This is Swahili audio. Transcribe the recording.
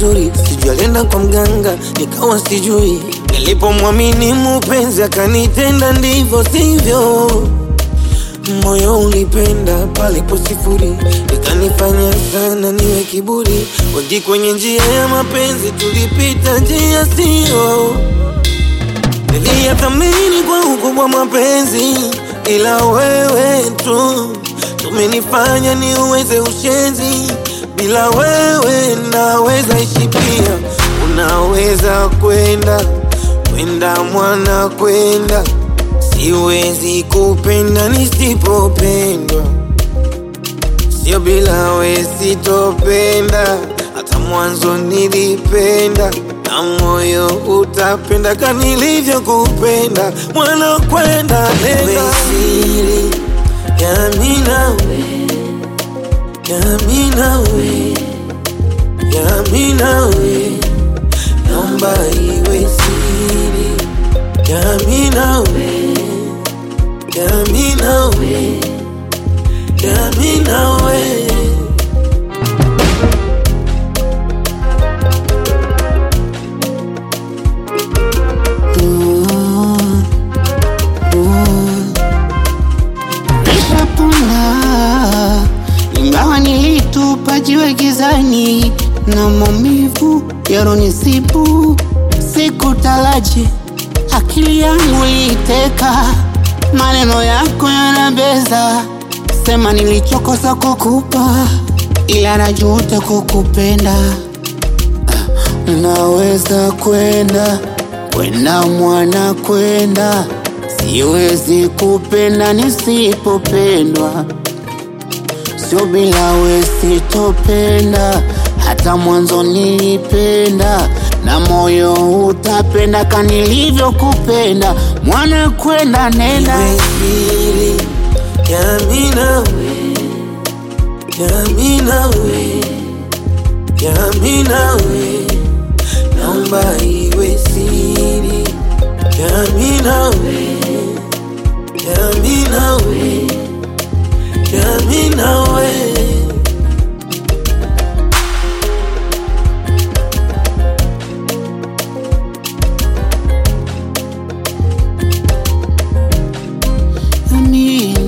vizuri, sijui alienda kwa mganga, nikawa sijui. Nilipomwamini mpenzi akanitenda ndivyo sivyo. Moyo ulipenda palipo sifuri, ikanifanya sana niwe kiburi. Wengi kwenye njia ya mapenzi tulipita njia sio. Niliyathamini kwa ukubwa mapenzi, ila wewe tu umenifanya niweze ushenzi. Bila wewe naweza ishi pia. Unaweza kwenda mwana kwenda. Siwezi kupenda nisipopendwa. Sio bila wewe sitopenda. Hata mwanzo nilipenda, na moyo utapenda kama nilivyo kupenda. Mwana kwenda nenda siri ya mimi nawe, ya mimi nawe, ya mimi nawe. Naomba iwe siri ya mimi nawe, ya mimi nawe, ya mimi nawe. Ingawa nilitupa jiwe gizani na maumivu yaronisibu, sikutaraji akili yangu iliteka. Maneno yako yanabeza, sema nilichokosa kukupa, ila najuta kukupenda. Naweza kwenda mwana kwenda. Siwezi kupenda nisipopendwa. Sio bila wewe sitopenda. Hata mwanzo nilipenda, na moyo utapenda kama nilivyo kupenda. Mwana kwenda nenda siri ya mimi nawe, ya mimi nawe, ya mimi nawe. Naomba iwe siri ya mimi nawe, ya mimi nawe, ya mimi nawe. mimi